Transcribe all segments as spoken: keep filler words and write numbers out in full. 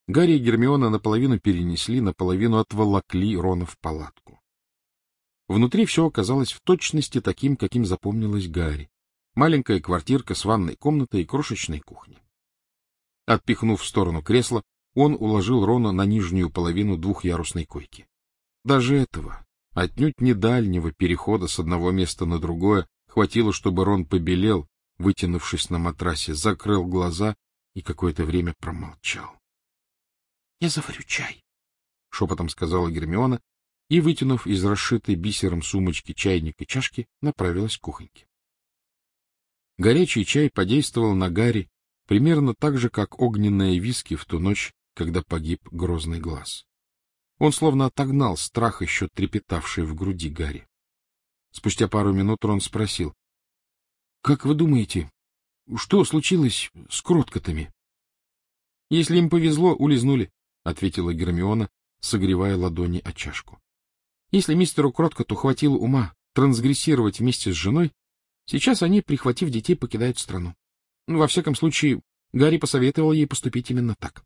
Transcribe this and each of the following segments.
Гарри и Гермиона наполовину перенесли, наполовину отволокли Рона в палатку. Внутри все оказалось в точности таким, каким запомнилось Гарри. Маленькая квартирка с ванной комнатой и крошечной кухней. Отпихнув в сторону кресла, он уложил Рона на нижнюю половину двухъярусной койки. Даже этого, отнюдь не дальнего перехода с одного места на другое, хватило, чтобы Рон побелел, вытянувшись на матрасе, закрыл глаза и какое-то время промолчал. — Я заварю чай, — шепотом сказала Гермиона, и, вытянув из расшитой бисером сумочки чайник и чашки, направилась к кухоньке. Горячий чай подействовал на Гарри примерно так же, как огненные виски в ту ночь, когда погиб Грозный Глаз. Он словно отогнал страх, еще трепетавший в груди Гарри. Спустя пару минут Рон спросил: — Как вы думаете, что случилось с кроткотами? — Если им повезло, улизнули, — ответила Гермиона, согревая ладони о чашку. — Если мистеру Кроткоту хватило ума трансгрессировать вместе с женой, сейчас они, прихватив детей, покидают страну. Во всяком случае, Гарри посоветовал ей поступить именно так.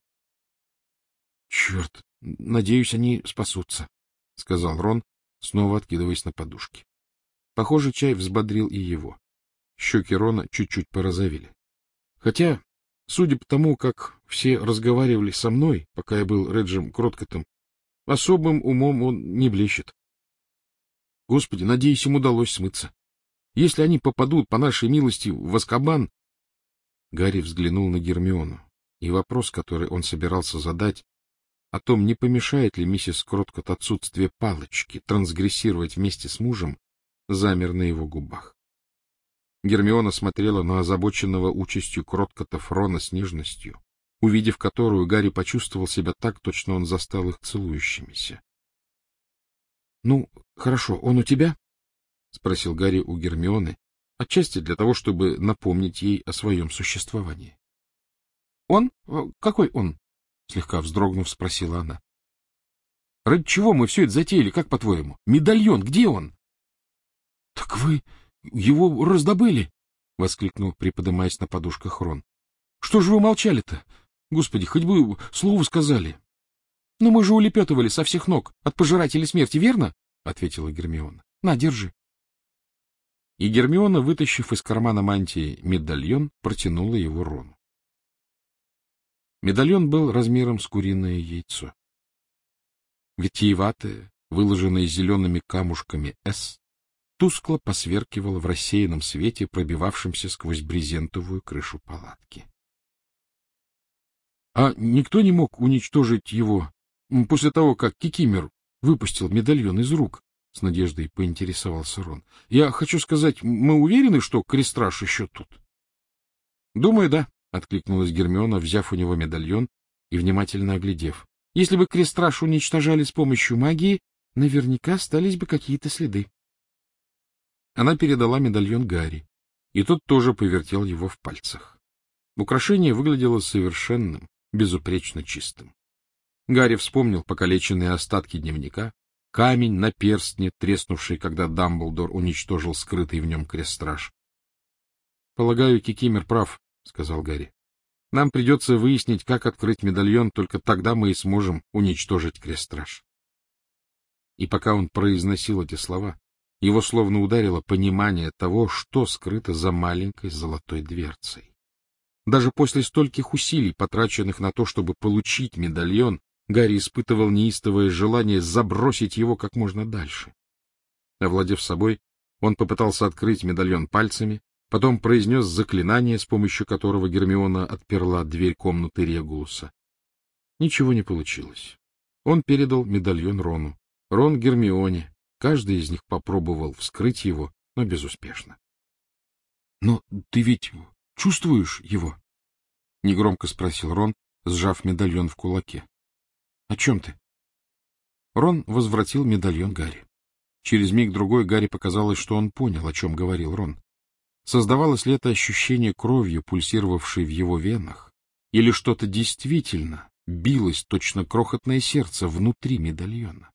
— Черт, надеюсь, они спасутся, — сказал Рон, снова откидываясь на подушки. Похоже, чай взбодрил и его. Щеки Рона чуть-чуть порозовели. Хотя, судя по тому, как все разговаривали со мной, пока я был Реджем Кроткотом, особым умом он не блещет. Господи, надеюсь, им удалось смыться. Если они попадут, по нашей милости, в Азкабан... Гарри взглянул на Гермиону, и вопрос, который он собирался задать, о том, не помешает ли миссис Кроткот отсутствие палочки трансгрессировать вместе с мужем, замер на его губах. Гермиона смотрела на озабоченного участью Кроткотов Рона с нежностью, увидев которую, Гарри почувствовал себя так, точно он застал их целующимися. — Ну, хорошо, он у тебя? — спросил Гарри у Гермионы, отчасти для того, чтобы напомнить ей о своем существовании. — Он? Какой он? — слегка вздрогнув, спросила она. — Ради чего мы все это затеяли, как по-твоему? Медальон, где он? — Так вы его раздобыли? — воскликнул, приподнимаясь на подушках Рон. — Что же вы молчали-то? Господи, хоть бы слово сказали. — Ну, мы же улепетывали со всех ног от пожирателей смерти, верно? — ответила Гермиона. — На, держи. И Гермиона, вытащив из кармана мантии медальон, протянула его Рону. Медальон был размером с куриное яйцо. Витиеватое, выложенное зелеными камушками «С», тускло посверкивало в рассеянном свете, пробивавшемся сквозь брезентовую крышу палатки. — А никто не мог уничтожить его после того, как Кикимер выпустил медальон из рук? — с надеждой поинтересовался Рон. — Я хочу сказать, мы уверены, что Крестраж еще тут? — Думаю, да, — откликнулась Гермиона, взяв у него медальон и внимательно оглядев. — Если бы Крестраж уничтожали с помощью магии, наверняка остались бы какие-то следы. Она передала медальон Гарри, и тот тоже повертел его в пальцах. Украшение выглядело совершенным, безупречно чистым. Гарри вспомнил покалеченные остатки дневника, камень на перстне, треснувший, когда Дамблдор уничтожил скрытый в нем крестраж. — Полагаю, Кикимер прав, — сказал Гарри. — Нам придется выяснить, как открыть медальон, только тогда мы и сможем уничтожить крестраж. И пока он произносил эти слова, его словно ударило понимание того, что скрыто за маленькой золотой дверцей. Даже после стольких усилий, потраченных на то, чтобы получить медальон, Гарри испытывал неистовое желание забросить его как можно дальше. Овладев собой, он попытался открыть медальон пальцами, потом произнес заклинание, с помощью которого Гермиона отперла дверь комнаты Регулуса. Ничего не получилось. Он передал медальон Рону, Рон Гермионе. Каждый из них попробовал вскрыть его, но безуспешно. — Но ты ведь чувствуешь его? — негромко спросил Рон, сжав медальон в кулаке. — О чем ты? Рон возвратил медальон Гарри. Через миг-другой Гарри показалось, что он понял, о чем говорил Рон. Создавалось ли это ощущение кровью, пульсировавшей в его венах, или что-то действительно билось, точно крохотное сердце, внутри медальона?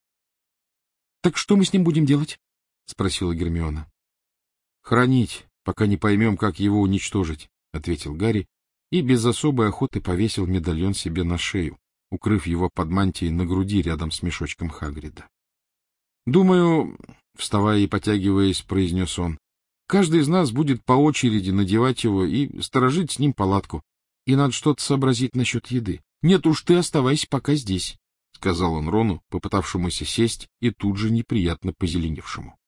— Так что мы с ним будем делать? — спросила Гермиона. — Хранить, пока не поймем, как его уничтожить, — ответил Гарри, и без особой охоты повесил медальон себе на шею, укрыв его под мантией на груди рядом с мешочком Хагрида. — Думаю, — вставая и потягиваясь, произнес он, — каждый из нас будет по очереди надевать его и сторожить с ним палатку. И надо что-то сообразить насчет еды. — Нет уж, ты оставайся пока здесь, — сказал он Рону, попытавшемуся сесть и тут же неприятно позеленевшему.